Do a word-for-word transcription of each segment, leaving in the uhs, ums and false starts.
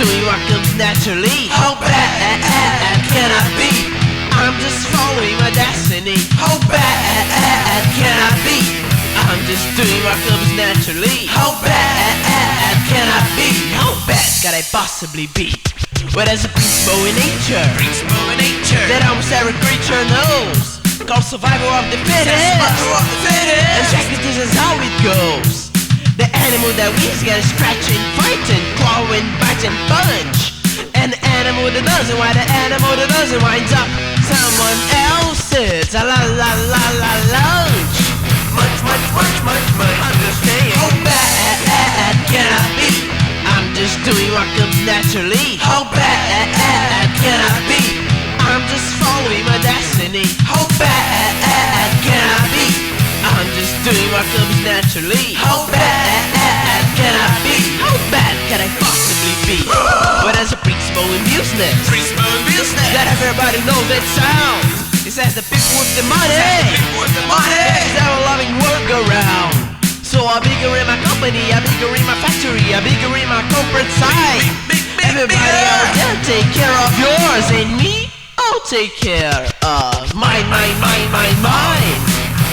doing what comes naturally. How bad can I be? I'm just following my destiny. How bad can I be? I'm just doing what comes naturally. How bad can I be? How bad can I possibly be? Well, there's a principle in nature, principle in nature that almost every creature knows, called survival of the fittest. Survival of the fittest. And check it, this is how it goes. The animal that wins gets scratching, fighting, clawing, biting, punch. And the animal that doesn't, why the animal that doesn't winds up someone else's la la la la lunch. Much, much, much, much, much. Understand? How bad can I be? I'm just doing what comes naturally. How bad can I be? I'm just following my destiny. How bad can I be? I'm just doing what comes naturally. How bad can I be? How bad can I possibly be? But there's a principle in business, principle in business that everybody knows it sounds. It says the people with the money, people with the money, they're a loving workaround. So I'm bigger in my company, I'm bigger in my factory, I'm bigger in my corporate side. Everybody out there, take care of yours, and me, I'll take care of mine, mine, mine, mine, mine.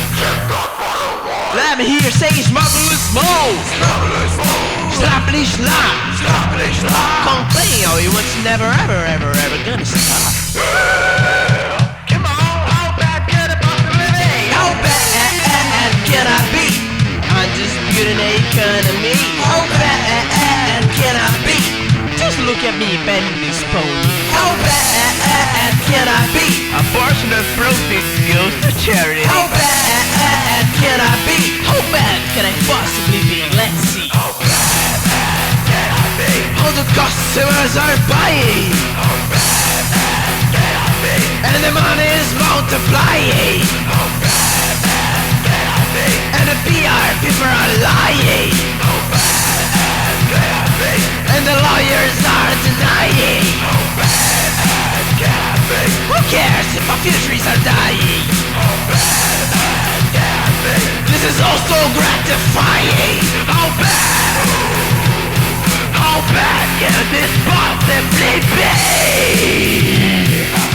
Let me hear say smugglers mode. Slappily slap. Complain all you want, never ever ever ever gonna stop. Come on, how bad can I possibly be? How bad can I be? I'm just building an economy. How bad can I be? Just look at me bending this pony. How bad can I be? A portion of profits goes to charity. How bad can I be? How bad can I possibly be? Let's see. How bad can I be? All the customers are buying. How bad can I be? And the money is multiplying. How bad can I be? And the P R people are lying. How bad can I be? And the lawyers are denying. How bad can I be? Who cares if our futures are dying? How bad can I be? This is also gratifying. How bad? How bad can this possibly be?